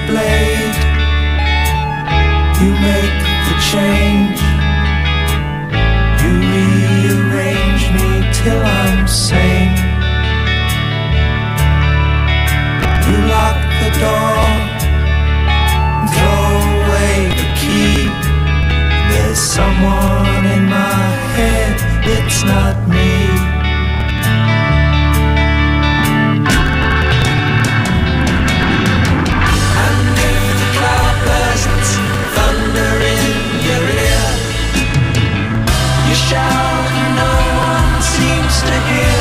blade. You make the change. You rearrange me till I'm sane. You lock the door, throw away the key. There's someone in my head, it's not me. Under the cloudbursts, thunder in your ear. You shout and no one seems to hear.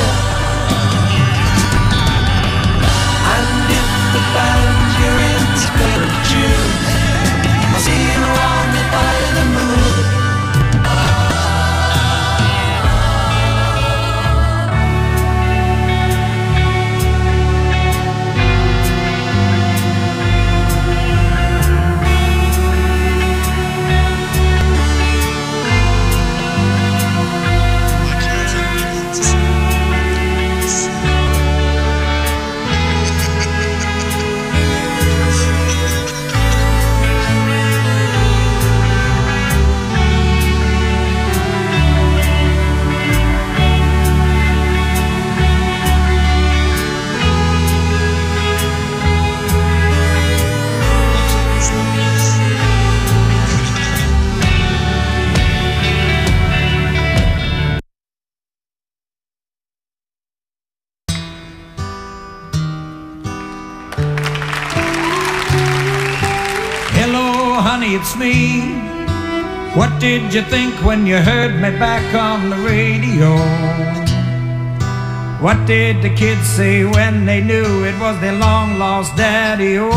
And if the band you're in's full of Jews, I'll see you around it by the moon. It's me. What did you think when you heard me back on the radio? What did the kids say when they knew it was their long-lost daddy-o?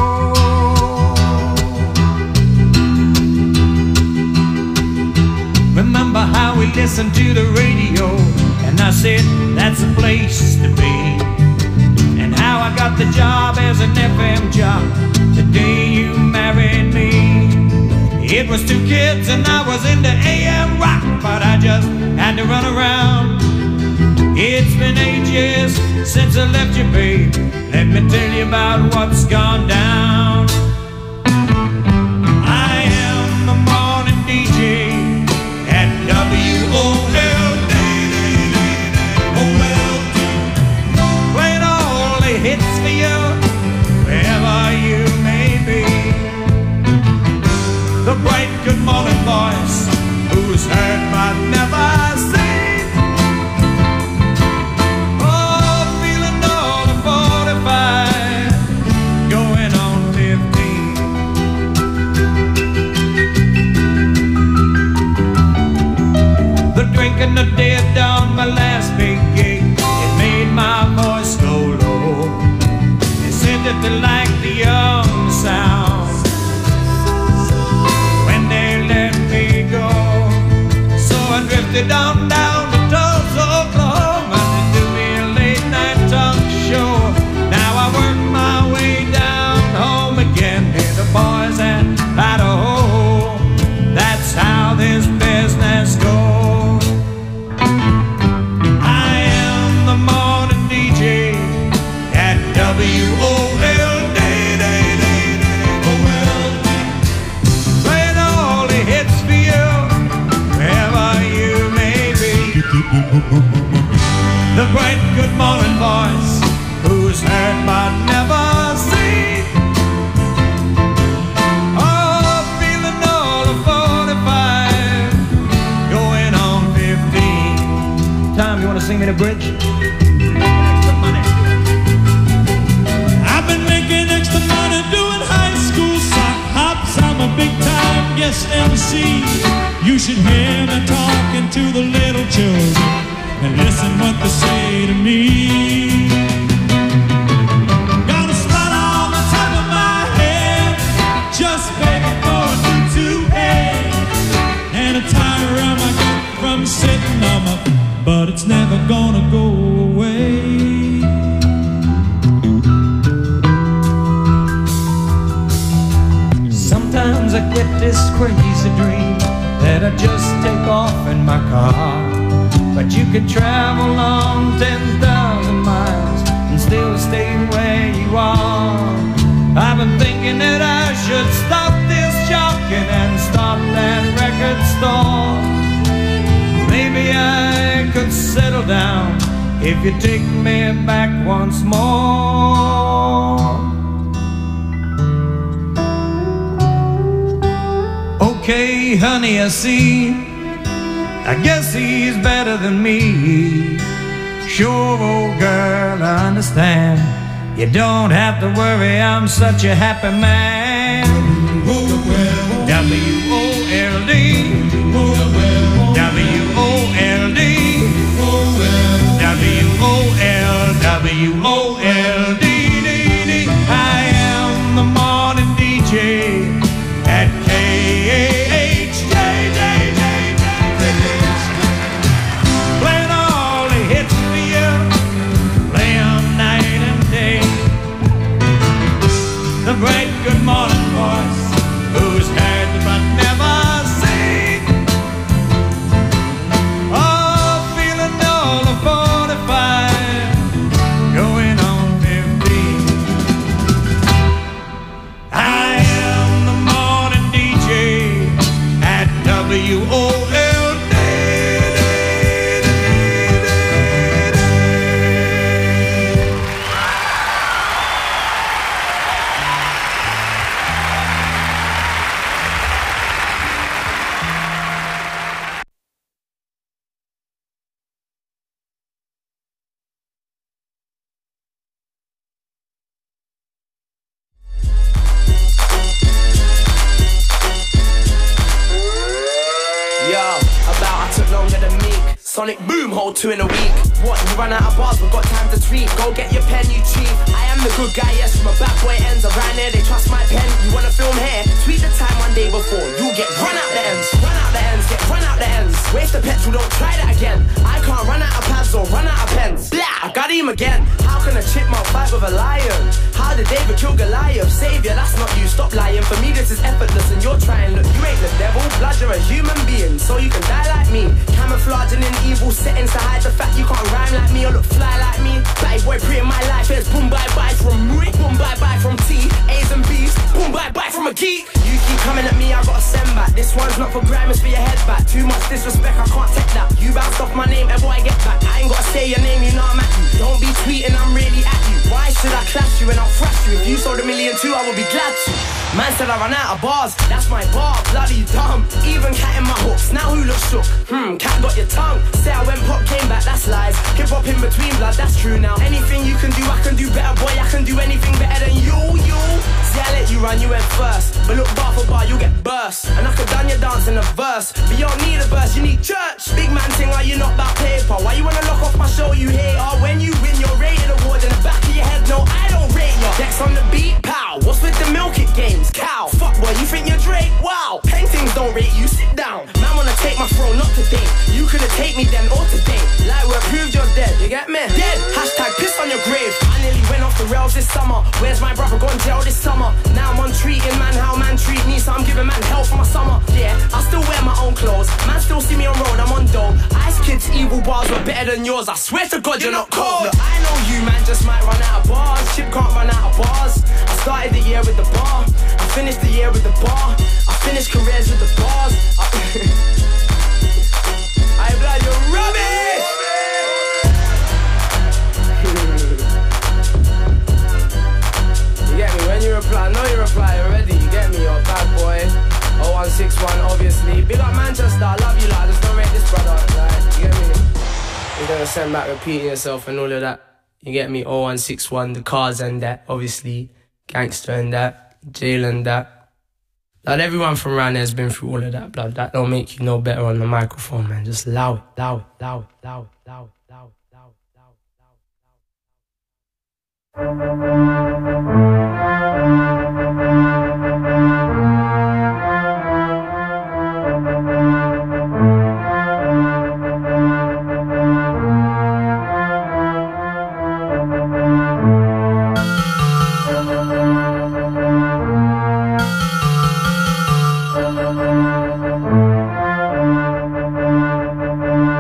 Remember how we listened to the radio, and I said that's a place to be, and how I got the job as an FM jock the day you married me. It was 2 kids and I was into AM rock, but I just had to run around. It's been 8 years since I left you, babe. Let me tell you about what's gone down. I am the morning DJ at WOLD, playing all the hits for you, wherever you may be. The bright good morning voice, who's heard but never seen. Oh, feeling all of 45, going on 15. The drinking the dead down my last big gig, it made my voice go low. They said that they liked the young sound. Drifted on down to Tulsa, Oklahoma to do me a late night talk show. Now I work my way down home again, hear the boys at Idaho. That's how this business goes. I am the morning DJ at WOLD, playing all the hits for you, wherever you may be. The bright good morning voice, who's heard but never seen. Oh, feeling all of 45, going on 15. Tom, you want to sing me the bridge? Extra money. I've been making extra money doing high school sock hops. I'm a big time guest MC. You should hear me talking to the little children and listen what they say to me. Got a spot on the top of my head, just begging for a new toupee, and a tire around my gut from sitting on my, but it's never gonna go away. Sometimes I get this crazy dream that I just take off in my car, but you could travel on 10,000 if you take me back once more. Okay, honey, I see, I guess he's better than me. Sure, old girl, I understand. You don't have to worry, I'm such a happy man. W-O-L-D, W-O-L-D, W-O-L-W-O-L-D. I am the morning DJ at KHJJ. Playing all the hits for you, play 'em night and day. The bright good morning voice, who's heard but never seen. Oh, feeling all the 45, going on 15. I am the morning DJ at WOLD. Sonic boom, hold 2 in a week. What, you run out of bars, we've got time to tweet. Go get your pen, you cheat. I am the good guy, yes, from a bad boy ends around here. They trust my pen, you wanna film here? Tweet the time one day before, you get run out the ends. Run out the ends, get run out the ends. Waste the petrol, don't try that again. I can't run out of pads or run out of pens. Blah, I got him again. How can a chipmunk fight with a lion? How did David kill Goliath? Savior, that's not you, stop lying. For me this is effortless and you're trying. Look, you ain't the devil, blood, you're a human being. So you can die like me. Camouflaging in evil settings to hide the fact you can't rhyme like me or look fly like me. Batty boy, pre in my life is boom bye bye from Rick, boom bye bye from T, A's and B's, boom bye bye from a geek. You keep coming at me, I gotta send back. This one's not for grime, it's for your head back. Too much disrespect, I can't take that. You bounced off my name, and boy I get back. I ain't gotta say your name, you know I'm at you. Don't be tweeting, I'm really at you. Why should I clash you and I'll thrash you? If you sold 1 million too, I would be glad to. Man said I ran out of bars, that's my bar, bloody dumb. Even cat in my hooks, now who looks shook? Cat got your tongue. Say I went pop, came back, that's lies. Hip hop in between blood, that's true now. Anything you can do, I can do better, boy, I can do anything better than you. See, I let you run, you went first. But look, bar for bar, you'll get burst. And I could done your dance in a verse. But you don't need a verse, you need church. Big man thing, why you not that paper? Why you wanna lock off my show, you hater? When you win your rated award in the back of your head, no, I don't rate ya. Dex on the beat, pow. What's with the milk it games? Cow. Fuck boy, you think you're Drake? Wow. Paintings don't rate you, sit down. Man wanna take my throne, not today. You couldn't take me then or today. Like we're proved you're dead, you get me? Dead. Hashtag piss on your grave. I nearly went off the rails this summer. Where's my brother gone jail this summer? Now I'm on treating man how man treat me, so I'm giving man hell for my summer. Yeah, I still wear my own clothes. Man still see me on road, I'm on dough. Ice Kid's evil bars were better than yours. I swear to God you're not cold. Look, I know you man just might run out of bars. Chip can't run out of bars. I started the year with the bar. I finished the year with the bar. I finished careers with the bars. I blood you rubbish. You get me? When you reply, I know you reply already. You get me? You're a bad boy. 0161, obviously. Big up Manchester, I love you, lad. Just don't rate this brother. Like, you get me? You're gonna send back repeating yourself and all of that. You get me? 0161, the cars and that, obviously. Gangster and that, jail and that. Like everyone from around there has been through all of that, blood. That don't make you no better on the microphone, man. Just allow it, allow it, allow it, allow it, allow it, allow it, allow it,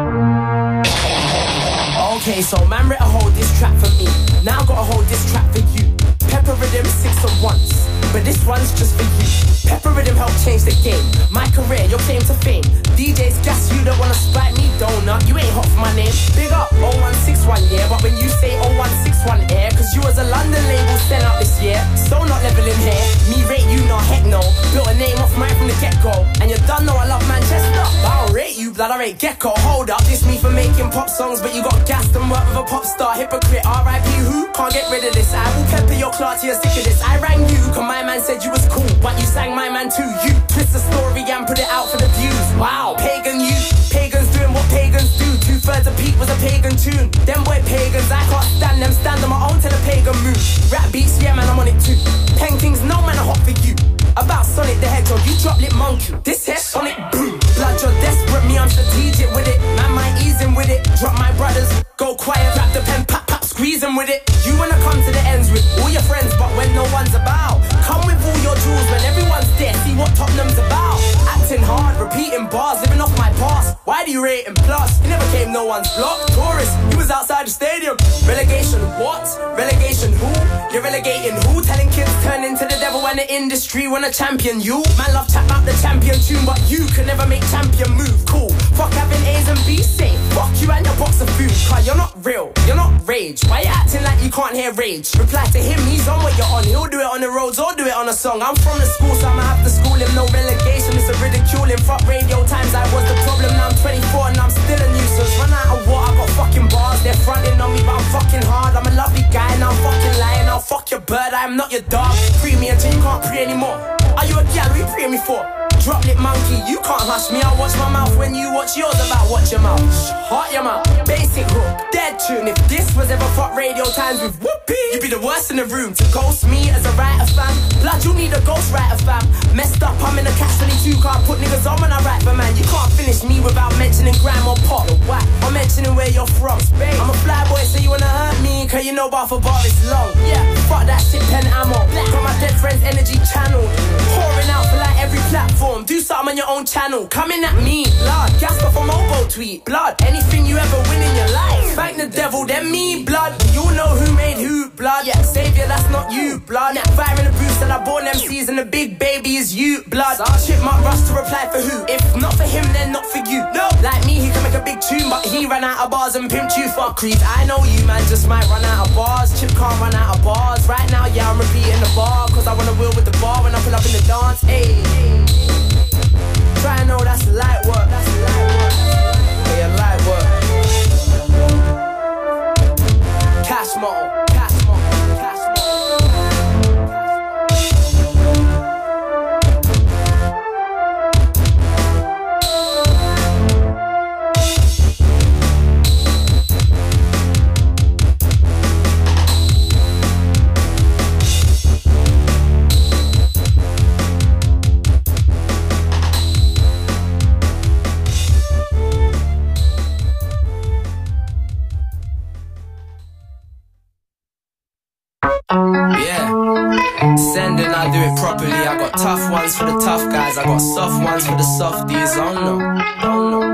Okay, so man wrote a whole diss track for me. Now I gotta hold this track for you. Pepper Rhythm 6 at once, but this one's just for you. Pepper Rhythm helped change the game. My career, your claim to fame. DJs gas you, don't wanna spite me, donut. You ain't hot for my name. Big up 0161, yeah. But when you say 0161 air, cause you was a London label sent out this year. So not leveling here. Me rate you, not heck no. Built a name off mine from the get-go. And you done know I love Manchester. But I don't rate you, blood, I rate Gecko. Hold up, this me for making pop songs, but you got gassed and worked with a pop star. Hypocrite, R.I.P. who? Can't get rid of this. I will pepper your clock till you're sick of this. I rang you, cause my man said you was cool, but you sang my man too. You twist the story and put it out for the views. Wow, pagan you. Pagans doing what pagans do. 2/3 of Pete was a pagan tune. Them boy pagans, I can't stand them. Stand on my own till the pagan move. Rap beats, yeah man, I'm on it too. Pen Kings, no man, I hot for you. About Sonic the Hedgehog, you drop lip monkey. This here, Sonic boom. Blood, you're desperate, me, I'm strategic with it. Man, might ease in with it. Drop my brothers, go quiet, grab the pen, pop, pop, squeeze them with it. You wanna come to the ends with all your friends, but when no one's about, come with all your jewels when everyone's there. See what Tottenham's about. Acting hard, repeating bars, living off my past. Why do you rate him? Plus, you never came no one's block. Tourist, you was outside the stadium. Relegation what? Relegation who? You're relegating who? Telling kids turn into the devil when the industry wanna champion you. Man love chat about the champion tune, but you can never make champion move. Cool. Fuck having A's and B's safe. Fuck you and your box of food. Cause you're not real, you're not rage. Why you acting like you can't hear rage? Reply to him, he's on what you're on. He'll do it on the roads or do it on a song. I'm from the school, so I'ma have to school him. No relegation, it's a ridiculing. Fuck radio times, I was the problem. Now I'm 24 and I'm still a nuisance. Run out of what? I got fucking bars. They're fronting on me, but I'm fucking hard. I'm a lovely guy and I'm fucking lying. I'll fuck your bird, I am not your dog. Free me until you can't pray anymore. Are you a gal? What you pray me for? Drop lip monkey, you can't hush me. I watch my mouth when you watch yours. About watch your mouth, heart your mouth. Basic hook, dead tune. If this was ever fuck radio times with whoopee, you'd be the worst in the room. To ghost me as a writer fam, blood, you need a ghost writer fam. Messed up, I'm in a catch-22 car. Put niggas on when I write for man. You can't finish me without mentioning gram or pop. Why? I'm mentioning where you're from. Spain. I'm a fly boy, so you wanna hurt me, cause you know bar for bar is long. Yeah, fuck that shit, pen ammo. Got my dead friend's energy channel. Pouring out for like every platform. Do something on your own channel. Coming at me, blood. Gas off a mobile tweet, blood. Anything you ever win in your life, thank the devil, then me, blood. You know who made who, blood. Yeah, savior, that's not you, blood. Fire in the booth that I born MCs and the big baby is you, blood. Chipmunk rush to reply for who? If not for him, then not for you. No, like me, he can make a big tune, but he ran out of bars and pimped you for crease. I know you, man, just might run out of bars. Chip can't run out of bars. Right now, yeah, I'm repeating the bar, cause I wanna wheel with the bar when I pull up in the dance. Ayy. Try and know that's light work. That's light work. Yeah, light work. Cash model. Cash model. Cash Send and I do it properly. I got tough ones for the tough guys. I got soft ones for the softies. Oh no, oh no,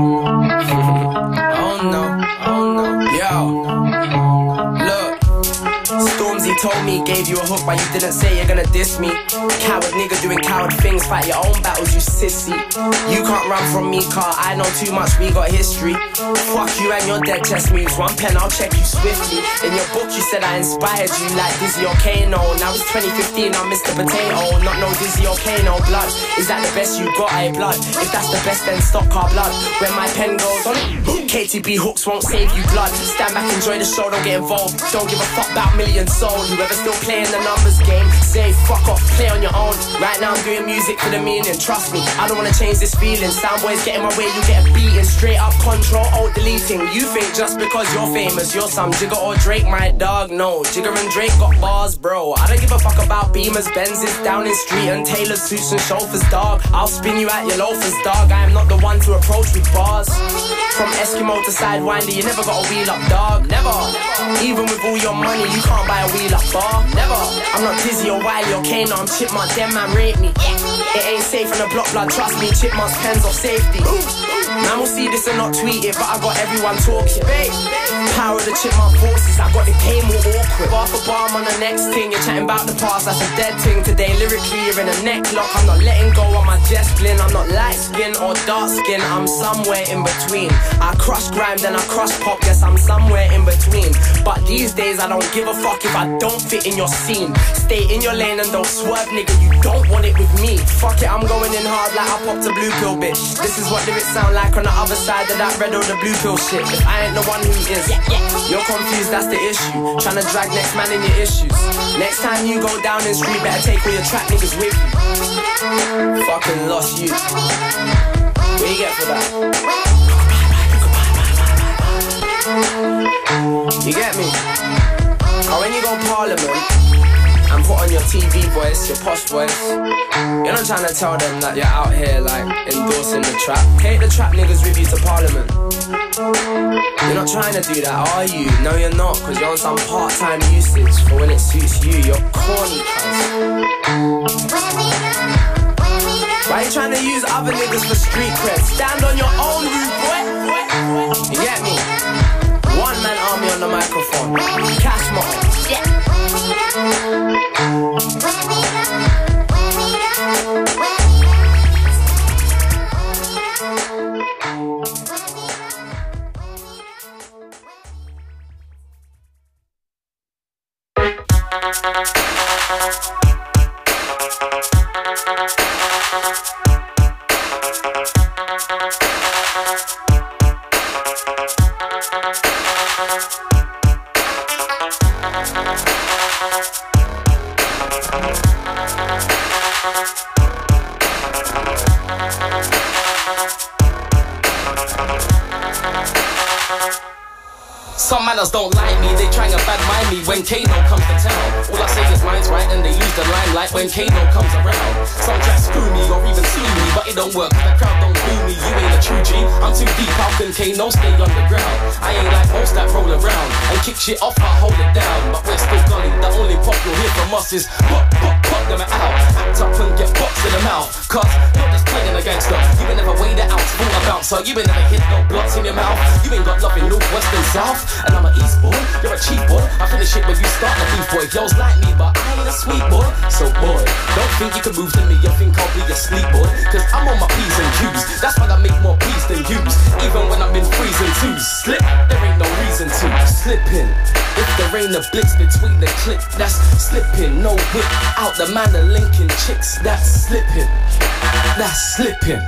oh no, oh no. Yo, look, Stormzy told me, gave you a hook, but you didn't say you're gonna diss me. Coward nigga doing coward things, fight your own battles, you sissy. You can't run from me, car, I know too much, we got history. Fuck you and your dead chest moves, one pen, I'll check you swiftly. In your book you said I inspired you like Dizzy or Kano. Now it's 2015, I'm Mr. Potato, not no Dizzy or Kano. Blood, is that the best you got, eh, blood? If that's the best, then stop car blood. When my pen goes on it, KTB hooks won't save you, blood. Stand back, enjoy the show, don't get involved. Don't give a fuck about million souls. Whoever still playing the numbers game, say fuck off, play on your own. Right now I'm doing music for the meaning, trust me, I don't wanna change this feeling. Soundboys get in my way, you get a beating. Straight up control, alt deleting. You think just because you're famous, you're some Jigger or Drake, my dog, no. Jigger and Drake got bars, bro. I don't give a fuck about Beamers, Benzes, Downing Street and Taylor suits and chauffeurs, dog. I'll spin you at your loafers, dog. I am not the one to approach with bars. From Eskimo to Sidewinder, you never got a wheel up, dog, never. Even with all your money, you can't buy a wheel up bar. Never. I'm not Dizzy or Wiley or Kane, I'm Chipmunk, them man rate me. It ain't safe in the block blood, trust me, Chipmunk's pens off safety. Man will see this and not tweet it, but I got everyone talking. Power of the Chipmunk forces, I got the game all awkward. Bar for bar, I'm on the next thing, you're chatting about the past, that's a dead thing. Today lyrically you're in a neck lock, I'm not letting go on my Jess Glynn. I'm not light skin or dark skin, I'm somewhere in between. I crush grime, then I crush pop, yes I'm somewhere in between. But these days I don't give a fuck if I don't fit in your scene. Stay in your lane and don't swerve, nigga, you don't want it with me. Fuck it, I'm going in hard like I popped a blue pill, bitch. This is what lyrics sound like on the other side of that red or the blue pill shit. If I ain't the one who is, you're confused, that's the issue. Tryna drag next man in your issues. Next time you go down in street, better take all your trap niggas with you. Fucking lost you. What you get for that? You get me? Or when you go parliament and put on your TV voice, your posh voice, you're not trying to tell them that you're out here like endorsing the trap. Take the trap niggas with you to parliament. You're not trying to do that, are you? No you're not, cause you're on some part-time usage for when it suits you. You're corny, cuz. Why you trying to use other niggas for street cred? Stand on your own roof, boy. You get me? One man army on the microphone. Cash money. Yeah. Some manners don't like me, they try and bad mind me when Kano comes to town. All I say is mine's right and they use the limelight when Kano comes around. Some try to screw me or even sue me, but it don't work, the crowd don't boo me. You ain't a true G, I'm too deep, how can Kano stay underground? I ain't like most that roll around and kick shit off, I hold it down. But we're still gully, the only pop you'll hear from us is pop, pop, pop them out. Act up and get boxed in the mouth, cause you're just playing a gangster. You ain't never weighed it out, full of bouncer. You ain't never hit no blocks in your mouth. You ain't got love in north, west and south. And I'm an east boy, you're a cheap boy. I finish it when you start the beef boy. Girls like me, but I ain't a sweet boy. So boy, don't think you can move to me, you think I'll be a sleep boy. Cause I'm on my P's and Q's, that's why I make more P's than U's. Even when I'm in freezing twos, slip, there ain't no reason to slip in. If there ain't a blitz between the clip, that's slipping. No whip out the man of Lincoln chicks, that's slipping. That's slipping.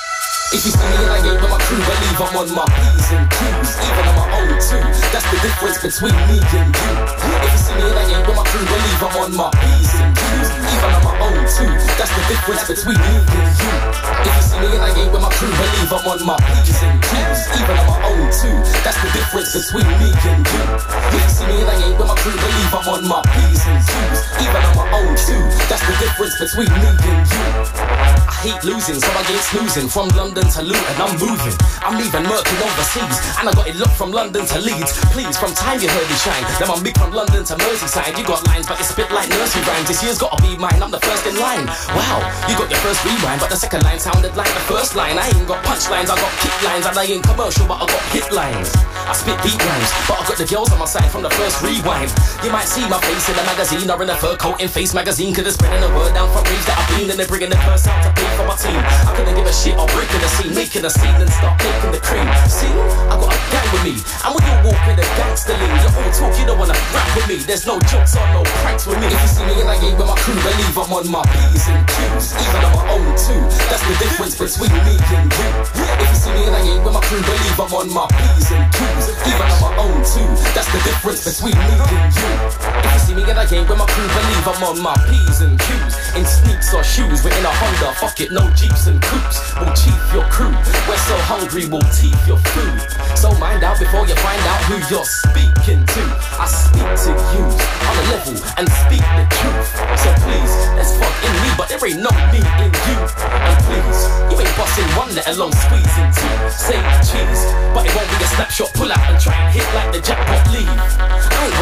If you see me and I ain't with my crew, believe I'm on my P's and Q's, even on my own too. That's the difference between me and you. If you see me and I ain't with my crew, believe I'm on my P's and Q's, even on my own too. That's the difference between me and you. If you see me and I ain't with my crew, believe I'm on my P's and Q's, even on my own too. That's the difference between me and you. If you see me and I ain't with my crew, believe I'm on my P's and Q's, even on my own too. That's the difference between me and you. I hate losing, so I ain't snoozing. From London to Luton, I'm moving. I'm leaving murking overseas, and I got it locked from London to Leeds. Please, from time you heard me shine. Then I'm big from London to Merseyside. You got lines, but you spit like nursery rhymes. This year's gotta be mine, I'm the first in line. Wow, you got your first rewind, but the second line sounded like the first line. I ain't got punchlines, I got kick lines, and I ain't commercial, but I got hit lines. I spit beat rhymes, but I got the girls on my side from the first rewind. You might see my face in a magazine or in a fur coat in Face magazine, cause they're spreading the word down from raves that I've been, and they're bringing the curse out to pay for my team. I couldn't give a shit or breaking the scene, making a scene and start making the cream. See, I got a gang with me, and when you walk with a gangster lean, you all talk, you don't wanna rap with me. There's no jokes or no pranks with me. If you see me and I ain't with my crew, believe I'm on my P's and Q's, even on my own too. That's the difference between me and you. If you see me and I ain't with my crew, believe I'm on my P's and Q's, even on my own too. That's the difference between me and you. If you see me and I ain't with my crew, believe I'm on my P's and Q's, in sneaks or shoes, we're in a Honda, fuck it, no Jeeps and coupes. We'll chief your crew, we're so hungry, we'll teeth your food. So mind out before you find out who you're speaking to. I speak to you on a level and speak the truth. So please, let's fuck in me, but there ain't no me in you. And please, you ain't busting one, let alone squeezing two. Say cheese, but it won't be a snapshot, pull out and try and hit like the jackpot leave. I ain't waiting around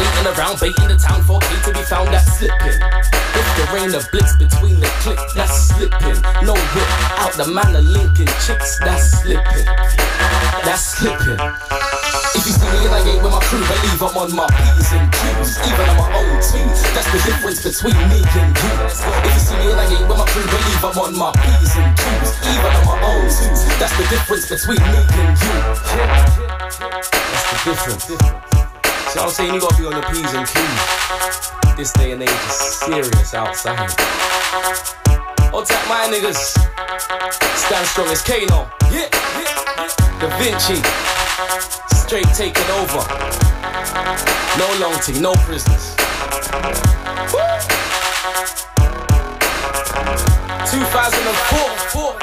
ground, baiting the town, 4K to be found, that's slipping. If the rain of blitz between the click, that's slipping. No whip, out the man of Lincoln chicks, that's slipping. That's slipping. If you see me and I ain't with my crew, believe I'm on my P's and Q's. Even on my own too, that's the difference between me and you. If you see me and I ain't with my crew, believe I'm on my P's and Q's. Even on my own too, that's the difference between me and you. That's the difference. So I'm saying you gotta be on the P's and Q's. This day and age is serious outside. Hold tight my niggas. Stand strong as Kano. Yeah. Da Vinci. Straight taking over. No long thing, no prisoners. 2004.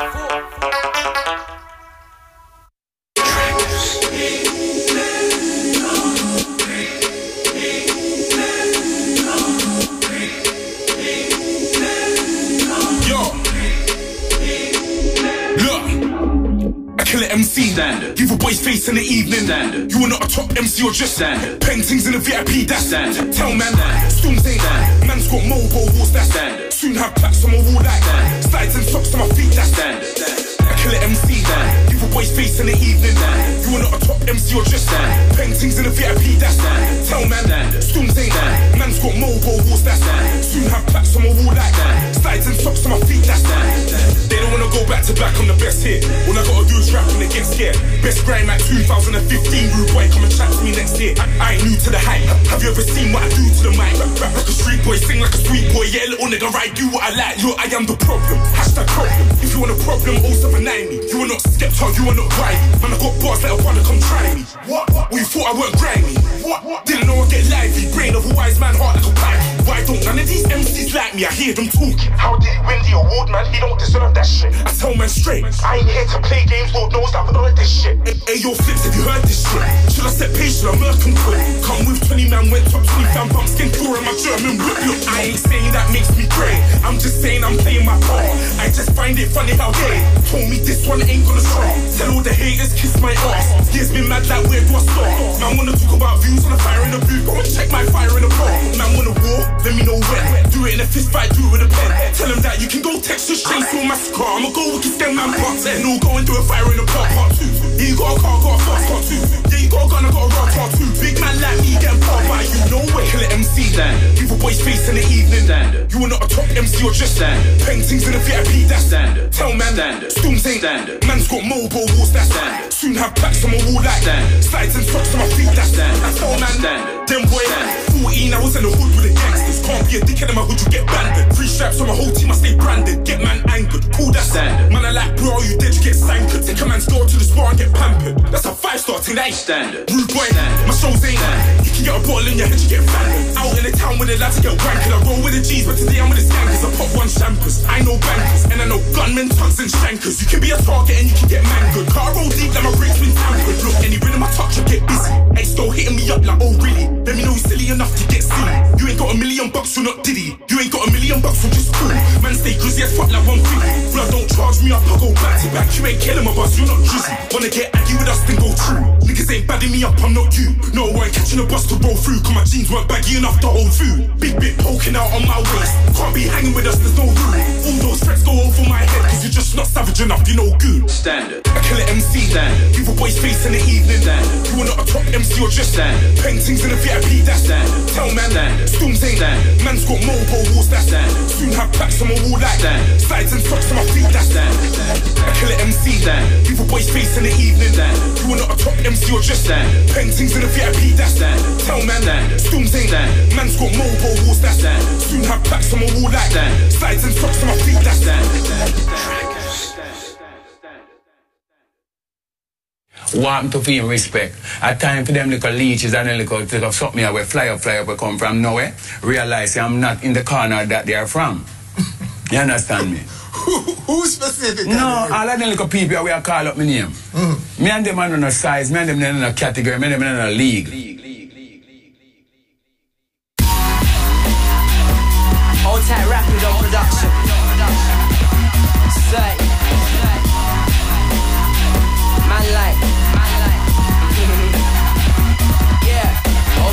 Killer MC, standard. Give a boy's face in the evening, standard. You are not a top MC or just standard. Paintings in the VIP, that's standard. Tell man, Storms ain't standard. Man's got mobile walls, that's standard. Soon have plaques on my wall like that. Slides and socks on my feet, that's standard. A killer MC, standard. Give a boy's face in the evening, standard. You are not a top MC or just standard. Paintings in the VIP, that's standard. Tell man, Storms ain't standard. Man's got mobile walls, that's standard. Soon have plaques on my wall like that. Slides and socks on my feet, that's standard. They don't wanna go back to back, I'm the best here. All I gotta do is rap and they get scared. Best grime at 2015, rude boy, come and chat to me next year. I ain't new to the hype. Have you ever seen what I do to the mic? Rap like a street boy, sing like a sweet boy. Yeah, little nigga, right, do what I like. Look, I am the problem. Hashtag problem. If you want a problem, 079 me. You are not Skepta, you are not grimy. Man, I got bars, let a brother come try me. What? Well, you thought I weren't grimy? What? Didn't know I get lively. Brain of a wise man, heart like a pipe. Why don't none of these MCs like me? I hear them talking. How did he win the award, man? He don't deserve that shit. I tell man straight, I ain't here to play games, Lord knows that I heard this shit. Hey, yo, Flips, have you heard this shit? Should I set pace, should I murk and quit? Come with 20 man, went top 20 fam, bump skin tour in my German whip. Look, I ain't saying that makes me great. I'm just saying I'm playing my part. I just find it funny how they told me this one ain't gonna stop. Tell all the haters, kiss my ass. Years been mad like where do I start? Man wanna talk about views on the fire in the booth. Go and check my fire in the bar. Man wanna war, let me know when. Do it in a fist fight, do it with a pen. Tell them that you can go Texas Chainsaw Massacre. I'ma go with this damn man part 10. No, go and do a fire in the park, part 2. Yeah, you got a car, got a fast car 2. Yeah, you got a gun, I got a rod car 2. Big man like me, get powered by you, no way. Killer MC, standard. Give a boy's face in the evening, standard. You are not a top MC or just standard. Paintings in the VIP, that's standard. Tell man, standard. Storms ain't standard. Man's got mobile walls, that's standard. Soon have plaques on my wall like standard. Slides and socks on my feet, that's standard. I tell man, standard. Them boy, 14, I was in the hood with the gangsters. Can't be a dickhead in my hood, you get banded. 3 straps on my whole team, I stay branded. Get man angered, cool, that's standard. Man, I like, bro, you dead, you get sankered. Take a man's door to the spot and get pampered. That's a 5-star thing, that ain't standard. Rude boy, my shows ain't standard. You can get a bottle in your head, you get fanned. Out in the town with the lads, I get wankered. I roll with the G's, but today I'm with the skankers. I pop 1 champers, I know bankers. And I know gunmen, thugs and shankers. You can be a target and you can get mangled. Car roll deep, like my brakes been tampered. Look, any rhythm I touch, I get busy. Ain't still hitting me up like, oh really? Let me know you're silly enough to get silly. You ain't got $1 million, you're not Diddy. You ain't got $1 million, you're just cool. Man, stay crazy as fuck like 150. Blood don't charge me up, I go back to back. You ain't killing my bus, you're not drizzy. Wanna get aggy with us, then go true. Niggas ain't badding me up, I'm not you. No, I ain't catching a bus to roll through. Cause my jeans weren't baggy enough to hold food. Big bit poking out on my waist. Can't be hanging with us, there's no room. All those threats go over my head, cause you're just not savage enough, you know good. Standard. A killer MC, standard. Give a boy's face in the evening, standard. You are not a top MC or just standard. Paintings in the VIP, that's standard. Tell man, standard. Storms ain't standard. Man's got mobile walls, that's standard. Soon have plaques on my wall like standard. Slides and socks on my feet, that's standard. A killer MC, standard. Give a boy's face in the evening, standard. You are not a top MC or just standard. Paintings in the VIP, that's standard. Tell man, standard. Storms ain't standard. Man's got mobile walls, that's standard. Soon have plaques on my wall like standard. Slides and socks on my feet, that's standard. Want to feel respect. At time for them little leeches and them little something away, fly up, we come from nowhere. Realize I'm not in the corner that they are from. You understand me? Who specific? No, all of them little people we are call up my name. Me and them are on a size, me and them are in a category, me and them are in a league. Hold tight, rapid on production. 30. Man like. Yeah. Hold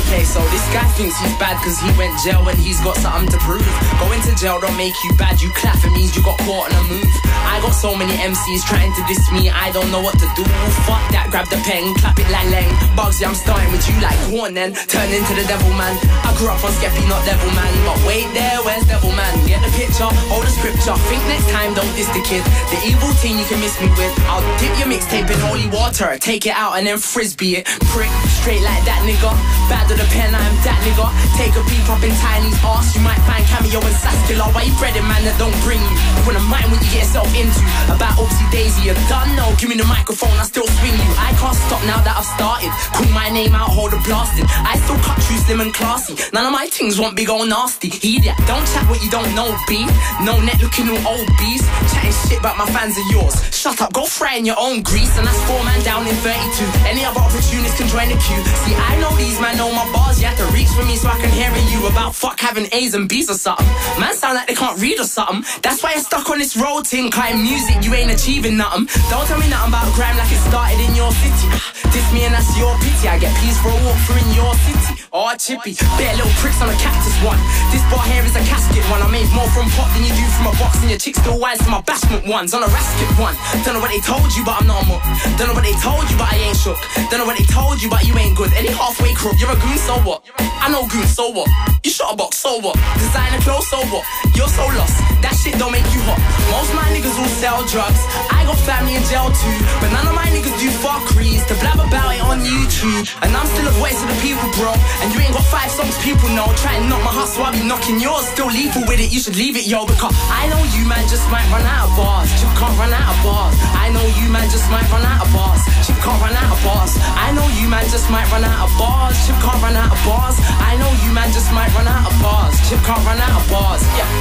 Okay, so this guy thinks he's bad cause he went jail when he's got something to prove. Going to jail don't make you bad, you clap, it means you got caught on a move. I got so many MCs trying to diss me, I don't know what to do. Fuck that, grab the pen, clap it like Lang. Bugsy, I'm starting with you like go on then, turn into the devil man. I grew up on Skeppy, not devil man. But wait there, where's devil man? Get the picture, hold the scripture. Think next time, don't diss the kid. The evil thing you can miss me with. I'll dip your mixtape in holy water, take it out and then frisbee it. Prick, straight like that nigga. Bad with the pen, I'm that nigga. Take a peep up in Tiny's arse, you might find Cameo and Saskilla. Why you breading man that don't bring you? You wanna mind what you get yourself into. About Oopsie Daisy, you done know. Give me the microphone, I still swing you. I can't stop now that I've started. Call my name out, hold a blasted. I still cut true, slim and classy. None of my things won't be going nasty. Idiot, don't chat what you don't know, B. No net looking all old bees. Chatting shit about my fans are yours. Shut up, go fry in your own grease. And that's 4 man down in 32. Any other opportunists can join the queue. See, I know these man know my bars. You have to reach for me so I can hear you about fuck having A's and B's or something. Man sound like they can't read or something. That's why you're stuck on this road thing. Cutting music, you ain't achieving nothing. Don't tell me nothing about crime like it started in your city. Diss me and that's your pity. I get peace for a walk through in your city. Oh, chippy, bare little pricks on a cactus one. This bar here is a casket one. I made more from pop than you do from a box, and your chick still whines to my bashment ones on a rasket one. Don't know what they told you, but I'm not a muck. Don't know what they told you, but I ain't shook. Don't know what they told you, but you ain't good. Any halfway crook, you're a goon, so what? I know goon, so what? You shot a box, so what? Designer clothes, so what? You're so lost, that shit don't make you hot. Most my niggas all sell drugs. I got family in jail too, but none of my niggas do fuckeries to blab about it on YouTube. And I'm still a voice of the people, bro. And you ain't got 5 songs people know. Try and knock my hustle, I'll be knocking yours. Still lethal with it, you should leave it, yo. Because I know you man just might run out of bars. Chip can't run out of bars. I know you man just might run out of bars. Chip can't run out of bars. I know you man just might run out of bars. Chip can't run out of bars. I know you man just might run out of bars. Chip can't run out of bars. Yeah.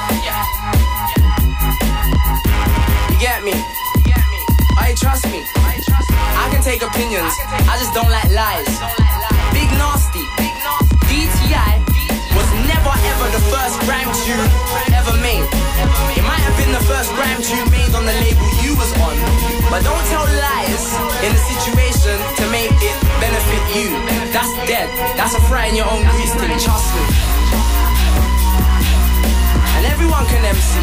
You get me? I trust me. I can take opinions. I just don't like lies. Big Nasty. DTI was never ever the first grime tune ever made. It might have been the first grime tune made on the label you was on. But don't tell lies in a situation to make it benefit you. That's dead. That's a fry in your own grease thing, trust me. And everyone can MC.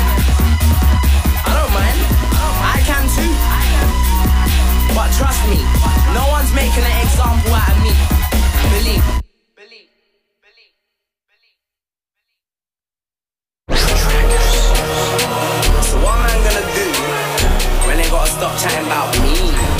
I don't mind. I can too. But trust me, no one's making an example out of me. Believe. So what am I gonna do when they gotta stop chatting about me?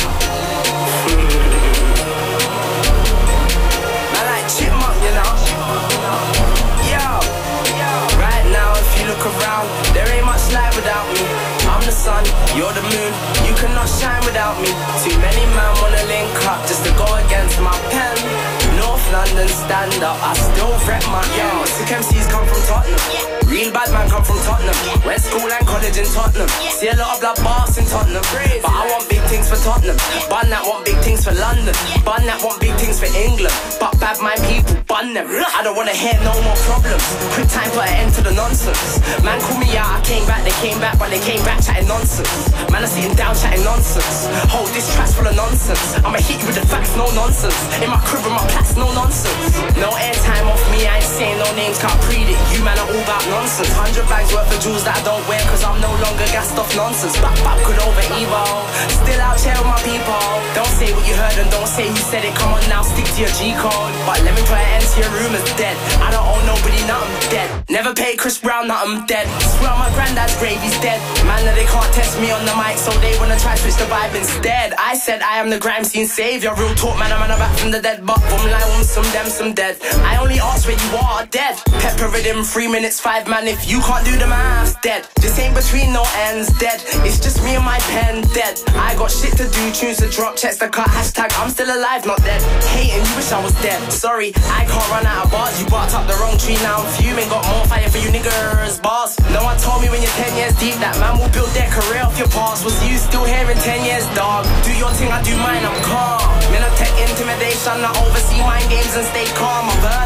Man like chipmunk, you know. Yo, right now if you look around, there ain't much light without me. I'm the sun, you're the moon, you cannot shine without me. Too many man wanna link up just to go against my pen. North London stand up, I still rep my yo. Sick MCs come from Tottenham, real bad man come from Tottenham. Went school and college in Tottenham. See a lot of black bars in Tottenham, but I want big things for Tottenham. Bun that want big things for London. Bun that want big things for England. But bad my people, bun them. I don't wanna hear no more problems. Quick time put an end to the nonsense. Man call me out, I came back, they came back, but they came back chatting nonsense. Man, I'm sitting down chatting nonsense. Hold this track's full of nonsense. I'ma hit you with the facts, no nonsense. In my crib with my plats, no nonsense. No airtime off me, I ain't saying no names, can't read it. You man are all about nonsense. 100 bags worth of jewels that I don't wear, cause I'm no longer gassed off nonsense. Back good over evil. Still out here with my people. Don't say what you heard and don't say who said it. Come on now, stick to your G code. But let me try to enter your rumors dead. I don't owe nobody nothing, dead. Never paid Chris Brown nothing, dead. Swear my granddad's grave, he's dead. Man, that they can't test me on the mic, so they wanna try to switch the vibe instead. I said I am the grime scene savior. Real talk, man, I'm back from the dead. But from line with some them, some dead. I only ask where you are, dead. Pepper rhythm, 3 minutes, 5 man. If you can't do the math, dead. This ain't between no ends, dead. It's just me and my pen, dead. I got shit to do, tunes to drop, checks to cut, hashtag I'm still alive, not dead. Hating, you wish I was dead. Sorry, I can't run out of bars. You barked up the wrong tree, now I'm fuming. Got more fire for you niggas, bars. No one told me when you're 10 years deep that man will build their career off your past. Was you still here in 10 years, dog? Do your thing, I do mine, I'm calm. Men I tech intimidation, I oversee mind games and stay calm. My verse like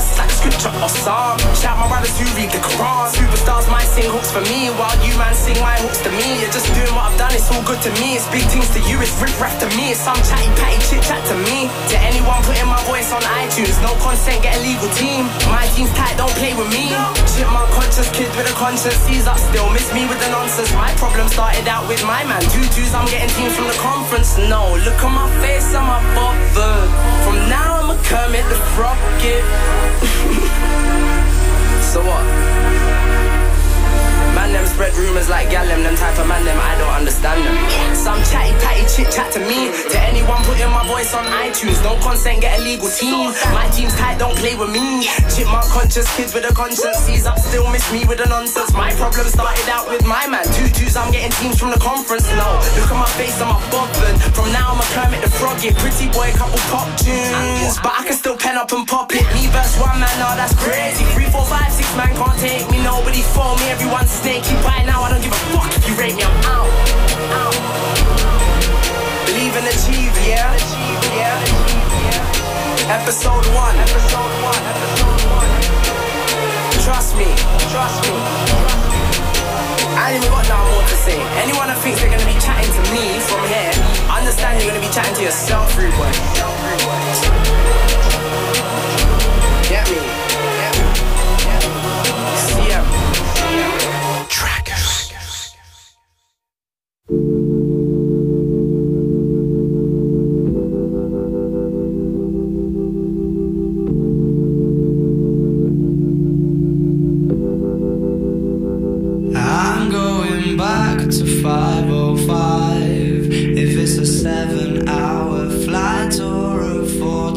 scripture or psalm. Shout my brothers who read the Quran. Superstars might sing hooks for me, while you man sing my hooks to me. You're just doing what I've done, it's all good to me. It's big things to you, it's rip-rap to me. It's some chatty patty chit-chat to me. To anyone putting my voice on iTunes, no consent, get a legal team. My team's tight, don't play with me. Chipmunk conscious kid with a conscience, sees up still, miss me with the nonsense. My problem started out with my man. 2-2s, I'm getting teams from the conference. No, look at my face, I'm a bothered. From now I'm a Kermit the Frog kid. So what? Man them spread rumours like Gallem, them type of man them, I don't understand them. Some chatty patty chit chat to me. To anyone putting my voice on iTunes, no consent, get a legal team. My team's tight, don't play with me. Chipmunk conscious kids with a conscience, sees up still, miss me with the nonsense. My problem started out with my man. 2-2s, I'm getting teams from the conference. No, look at my face, I'm a bothered. From now I'm a Kermit the Frog, yeah, pretty boy, couple pop tunes, but I can still pen up and pop it. Me versus one man, nah, that's crazy. 3, 4, 5, 6 man can't take me. Nobody for me, everyone's snaky. By now I don't give a fuck if you rate me, I'm out. Believe and achieve, yeah. Episode 1. Trust me. I ain't even got nothing more to say. Anyone that thinks they're gonna be chatting to me from here, understand you're gonna be chatting to yourself, rude boy. Get me. CM. Trackers. I'm going back to 5:05. If it's a 7-hour flight or a 4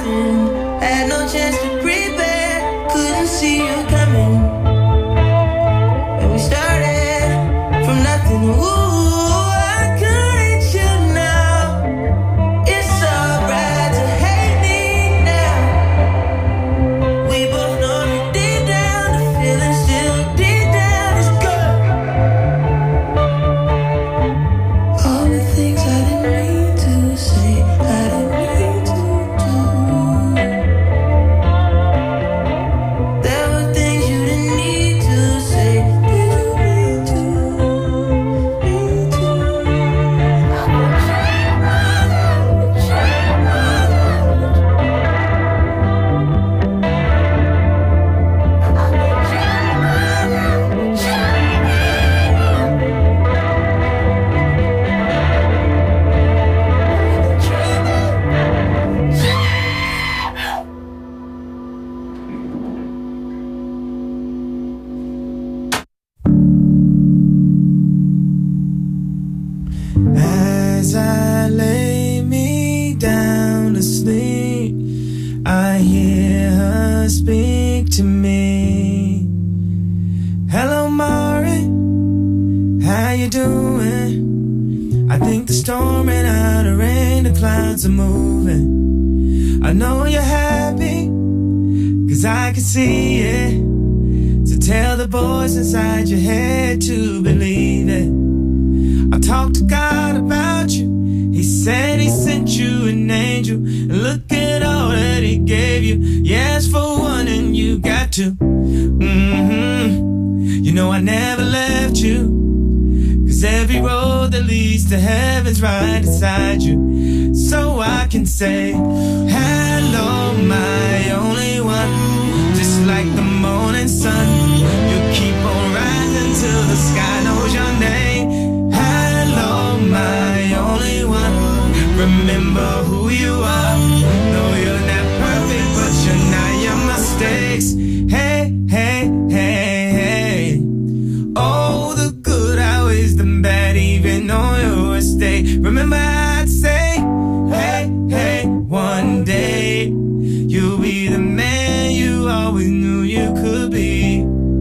nothing. Had no chance to prepare, couldn't see you coming. And we started from nothing. Ooh, I couldn't you now. It's alright to hate me now. We both know that deep down the feeling still deep down is good. All the things I didn't mean to say, I didn't mean to do. There were things you didn't need to say. Did you mean to? Mean to? I will try, I will As I lay me down to sleep, I hear her speak to me. Hello, Maury, how you doing? I think the storm ran out of rain, the clouds are moving. I know you're happy, 'cause I can see it. So tell the voice inside your head to believe it. I talked to God about you. He said he sent you an angel. And look at all that he gave you. You asked for one and you got two. You know I never left you. 'Cause every road that leads to heaven's right beside you. So I can say, hello, my only one. Just like the morning sun, you keep on rising till the sky knows your name. Hello, my only one. Remember who you are. No, you're not perfect, but you're not your mistakes. Hey, hey, hey, hey. Oh, the good outweighs the bad, even on your estate. Remember I'd say, hey, hey, one day you'll be the man you always knew you could be.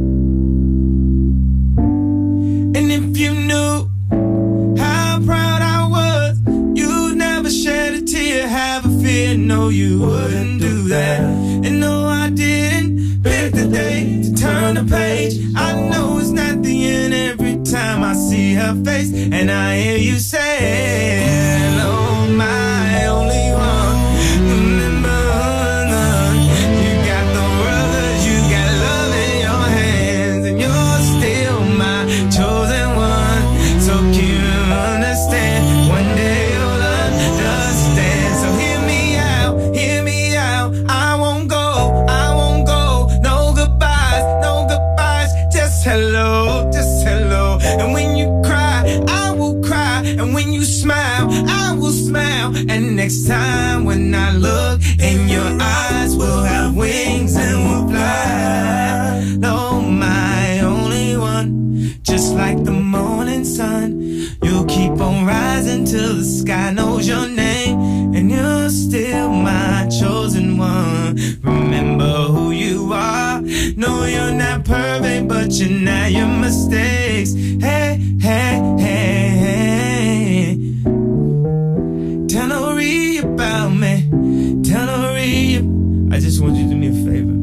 And if you knew how proud I was, you'd never shed a tear, have a fear, no you wouldn't do that. And no I didn't pick the day to turn the page. I know it's not the end every time I see her face. And I hear you say, hello my only one. Remember none. You got the brothers, you got love in your hands. And you're still my chosen one. So can you understand? One day you'll understand. So hear me out, hear me out. I won't go, no goodbyes, no goodbyes. Just hello, just hello. And when you cry, I will cry. And when you smile, I will smile. And next time when I look in your eyes, we'll have wings and we'll fly. No, my only one. Just like the morning sun, you'll keep on rising till the sky knows your name. And you're still my chosen one. Remember who you are. No, you're not perfect, but you're not your mistakes. Hey, hey, hey, hey. Tell Nori about me. Tell Nori. I just want you to do me a favor.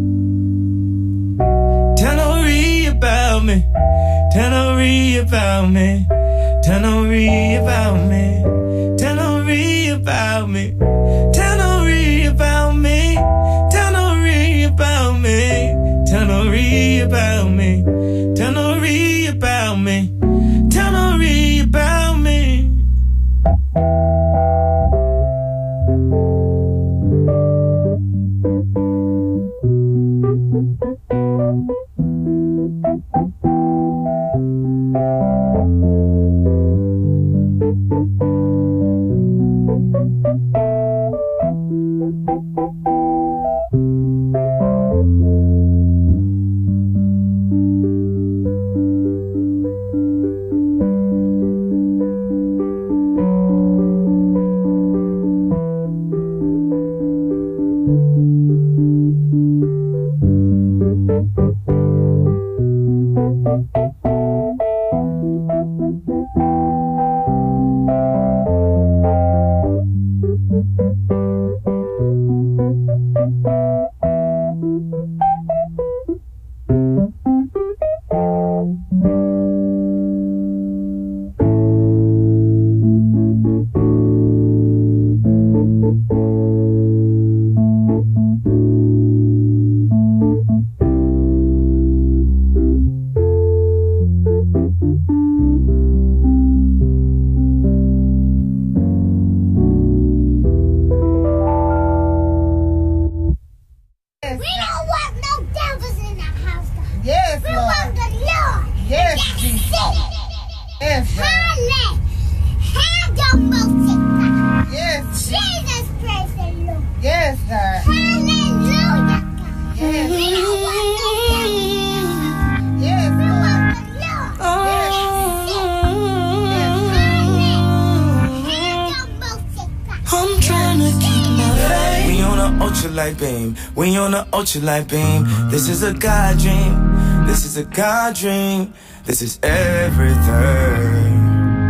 Tell Nori about me. Tell Nori about me. Tell Nori about me. Tell Nori about me. Tell Nori about me. Tell Nori about me. Tell Nori about me. Tell Nori about me. Tell Nori about me. God. Hallelujah. Yes. Yes, Lord. I'm trying to keep my faith. We on a ultralight beam. We on a ultralight beam. This is a God dream. This is a God dream. This is everything.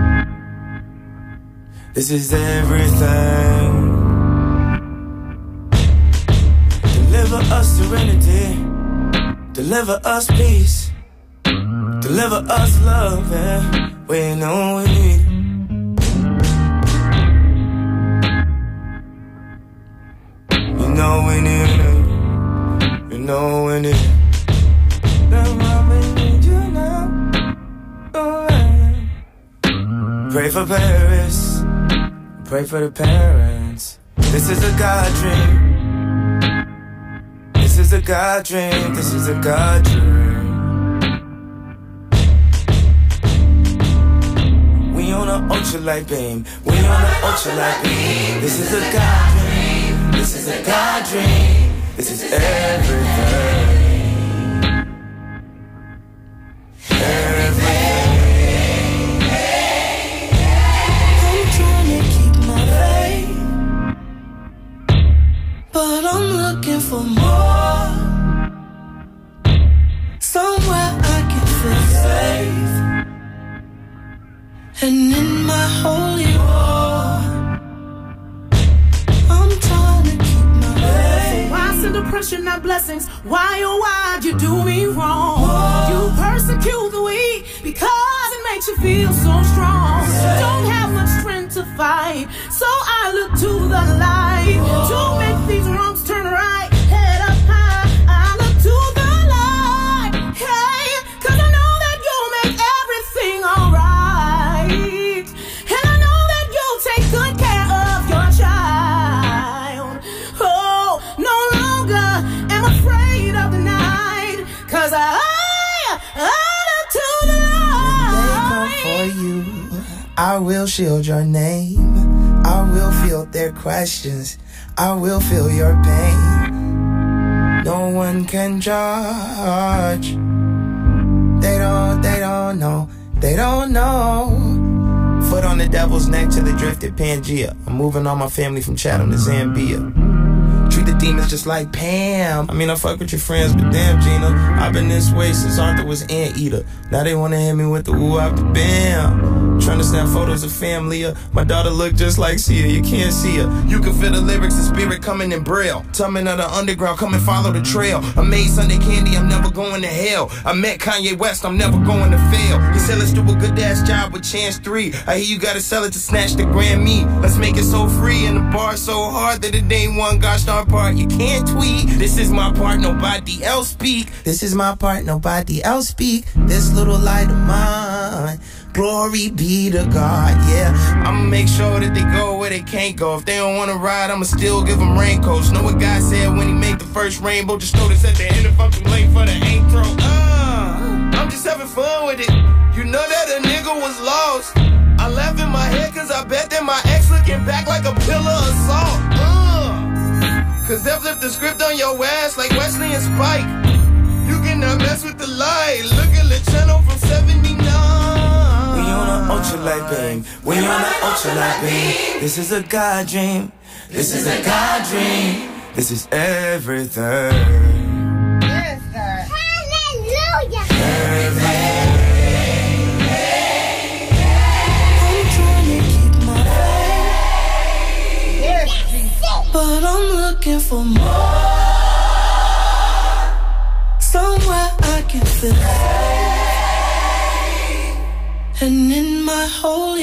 This is everything. Deliver us serenity. Deliver us peace. Deliver us love. Yeah. We know we need. You know we need it. You know we need it. That's why we need you now. Oh, yeah. Pray for Paris. Pray for the parents. This is a God dream. This is a God dream. This is a God dream. We on an ultralight beam. We on an ultralight beam. This is a God dream. This is a God dream. This is everything. But I'm looking for more. Somewhere I can feel safe. And in my holy war, I'm trying to keep my faith. Why send oppression, not blessings? Why, oh why'd you do me wrong? You persecute the weak because it makes you feel so strong. Don't have much strength to fight, so I look to the light to make these wrongs turn right. Head up high, I look to the light. Hey, cause I know that you'll make everything alright. And I know that you'll take good care of your child. Oh, no longer am afraid of the night, cause I look to the light. They come for you, I will shield your name. I will field their questions. I will feel your pain. No one can judge. They don't know. They don't know. Foot on the devil's neck till it drifted Pangea. I'm moving all my family from Chatham to Zambia. Treat the demons just like Pam. I mean, I fuck with your friends, but damn, Gina, I've been this way since Arthur was Anteater. Now they wanna hit me with the woo after bam. Trying to snap photos of family. My daughter look just like Sia. You can't see her. You can feel the lyrics and spirit coming in braille. Tumbling out the underground, come and follow the trail. I made Sunday candy, I'm never going to hell. I met Kanye West, I'm never going to fail. He said let's do a good ass job with Chance 3. I hear you gotta sell it to snatch the Grammy. Let's make it so free and the bar so hard that it ain't one gosh darn part you can't tweet. This is my part, nobody else speak. This is my part, nobody else speak. This little light of mine, glory be to God, yeah. I'ma make sure that they go where they can't go. If they don't wanna ride, I'ma still give them raincoats. Know what God said when he made the first rainbow? Just notice at the end if I'm too late for the intro. I'm just having fun with it. You know that a nigga was lost. I laugh in my head cause I bet that my ex looking back like a pillar of salt. Cause they flipped the script on your ass like Wesley and Spike. You cannot mess with the light. Look at the channel from 79. We on an ultralight beam. We on an ultralight beam. This is a God dream. This is a God dream. This is everything. Yes, God. Hallelujah. Everything. I'm trying to keep my faith. Yes, Jesus. But I'm looking for more. Somewhere I can feel safe. And in my holy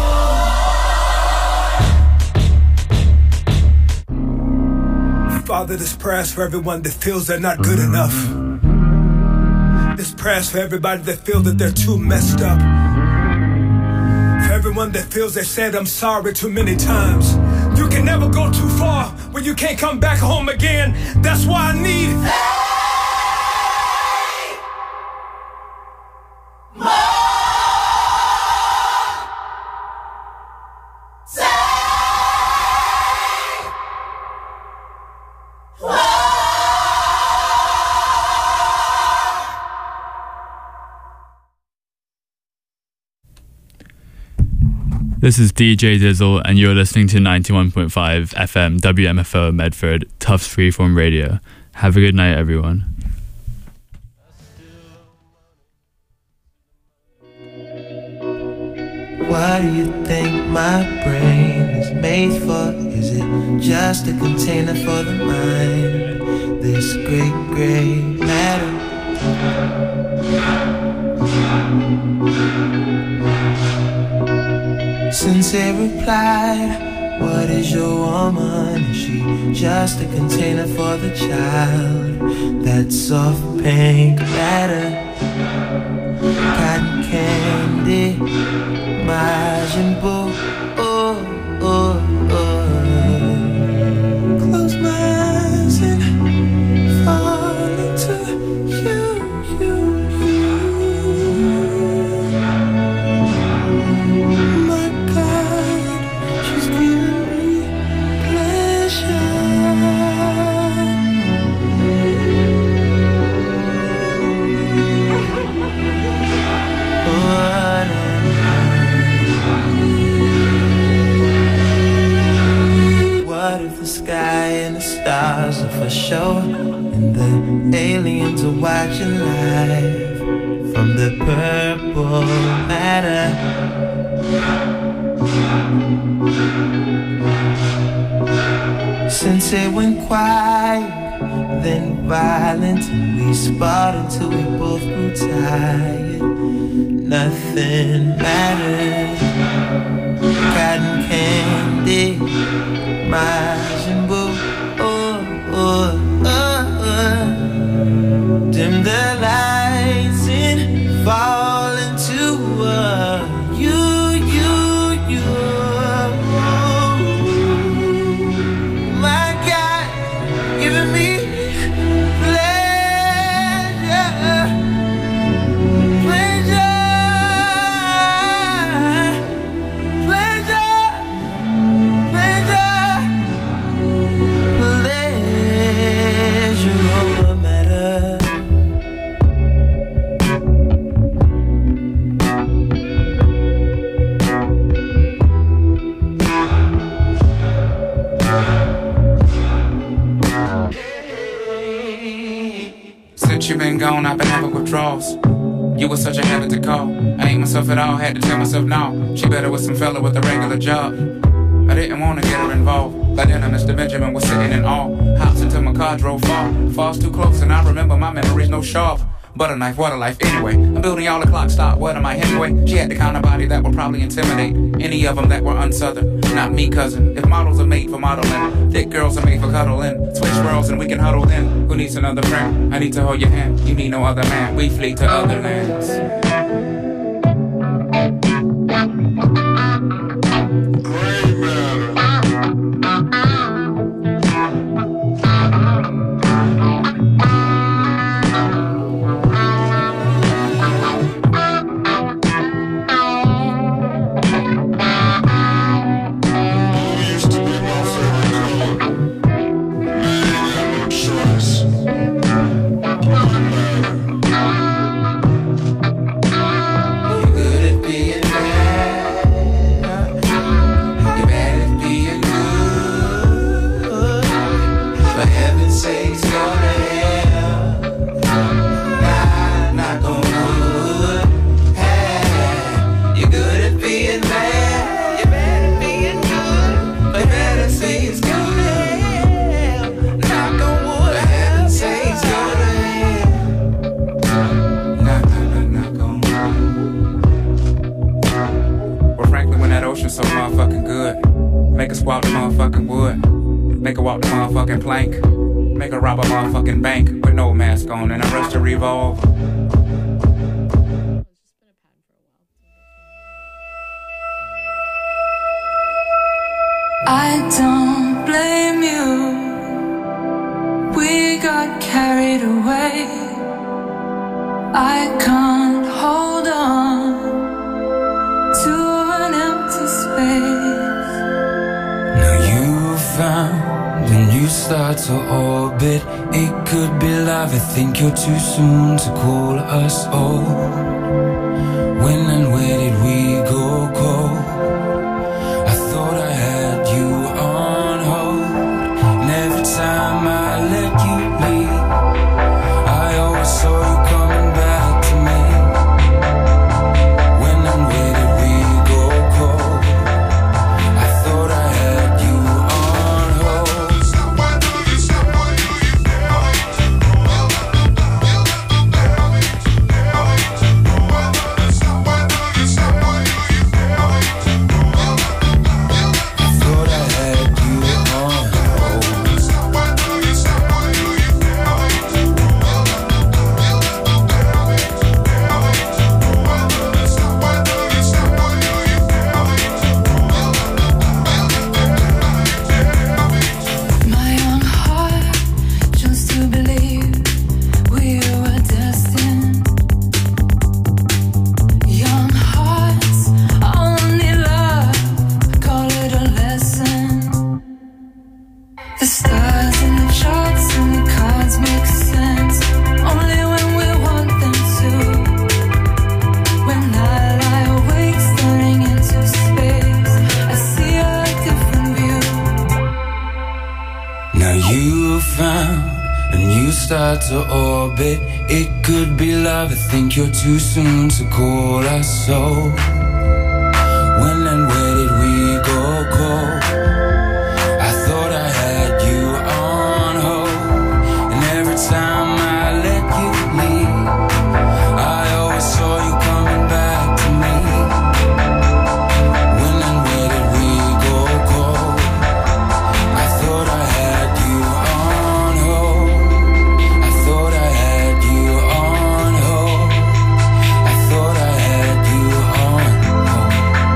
war. Father, this prayer's for everyone that feels they're not good enough. This prayer's for everybody that feels that they're too messed up. For everyone that feels they said I'm sorry too many times. You can never go too far when you can't come back home again. That's why I need This is DJ Dizzle, and you're listening to 91.5 FM WMFO Medford, Tufts Freeform Radio. Have a good night, everyone. What do you think my brain is made for? Is it just a container for the mind? This great gray matter. Sensei replied, what is your woman? Is she just a container for the child? That soft pink matter. Cotton candy, Majin Buu, oh, oh, oh. Close my eyes and fall into you. My God, she's giving me pleasure. What if the sky and the stars are for show, and the aliens are watching live from the purple matter? Sensei went quiet, then violent, and we sparred until we both grew tired. Nothing mattered. Cotton candy, Majin Buu, oh, oh, oh, oh. Dim the lights and fall into you. My God, giving me Since you been gone, I've been having withdrawals. You were such a habit to call. I ain't myself at all, had to tell myself no. She better with some fella with a regular job. I didn't want to get her involved. By then, Mr. Benjamin was sitting in awe. Hops until my car drove far. Falls too close and I remember my memories no sharp. Butter knife, water life, anyway. I'm building all the clock stop, what am I anyway? She had the kind of body that would probably intimidate any of them that were unsouthern. Not me, cousin. If models are made for modeling, thick girls are made for cuddling. Switch worlds and we can huddle then. Who needs another friend? I need to hold your hand. You need no other man. We flee to other lands. So motherfucking good. Make her squat the motherfucking wood. Make her walk the motherfucking plank. Make her rob a motherfucking bank with no mask on and a rush to revolve. I don't blame you. We got carried away. I can't hold on to an empty space. Now you found a new star to orbit. It could be love. I think you're too soon to call us old. When and where did we go cold? The stars and the charts and the cards make sense only when we want them to. When I lie awake staring into space, I see a different view. Now you found a new star to orbit. It could be love, I think you're too soon to call us so. When and where did we go cold? I thought I had you on hold, and every time I let you leave, I always saw you coming back to me. When and where did we go cold? I thought I had you on hold. I thought I had you on hold. I thought I had you on hold.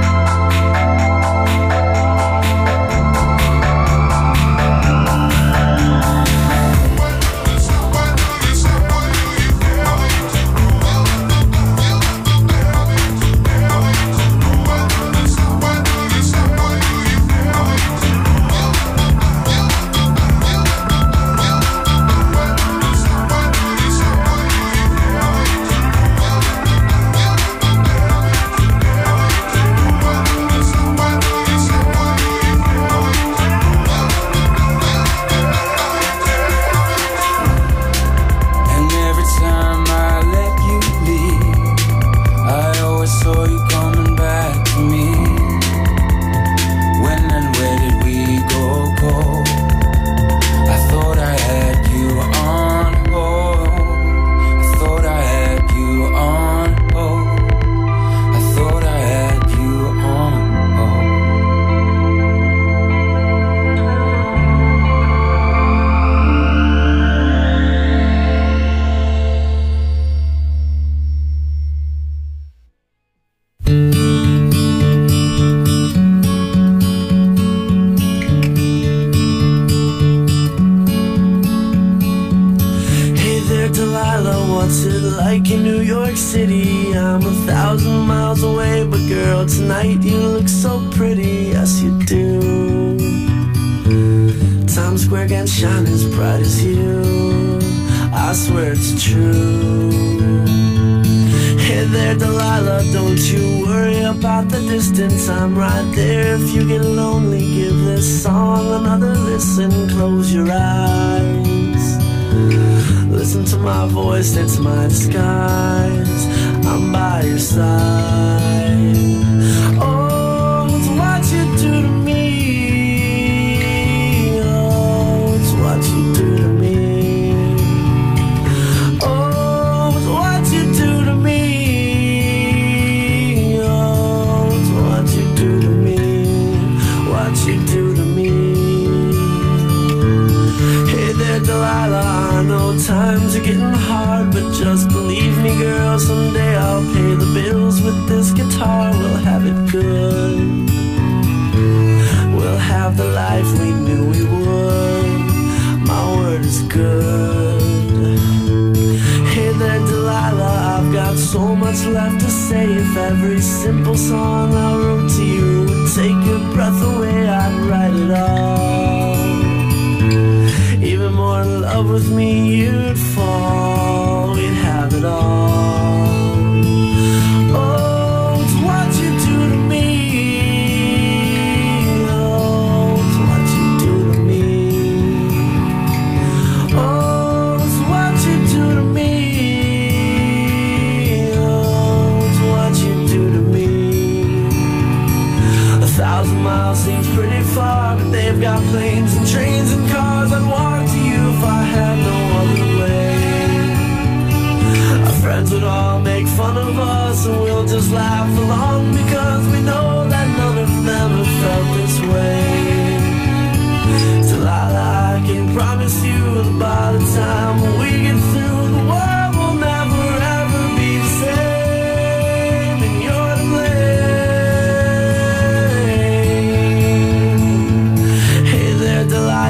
And every time I let you leave, I always saw you coming back to me. When and where did we go cold? I thought I had you on hold. I thought I had you on hold. I thought I had you on hold. Hey there, Delilah, what's it like in New York City? I'm 1,000 miles away, but girl, tonight you look so pretty, yes you do. Times Square can't shine as bright as you, I swear it's true. Hey there, Delilah, don't you worry about the distance, I'm right there. If you get lonely, give this song another listen, close your eyes. Listen to my voice, it's my disguise, I'm by your side. Oh, it's what you do to me. Oh, it's what you do to me. Oh, it's what you do to me. Oh, it's what you do to me. What you do to me. Hey there, Delilah, I know times are getting hard, but just believe me, girl, someday I'll pay the bills with this guitar. We'll have it good. We'll have the life we knew we would. My word is good. Hey there, Delilah, I've got so much left to say. If every simple song I wrote to you would take your breath away, I'd write it all. Even more in love with me, you'd fall. We'd have it all. Oh, it's what you do to me. Oh, it's what you do to me. Oh, it's what you do to me. Oh, it's what you do to me. 1,000 miles seems pretty far, but they've got planes and trains and cars. I'd walk to you if I had no other way. Our friends would all make fun of us, and we'll just laugh along, because we know that none of them have felt this way. Delilah, I can promise you that by the time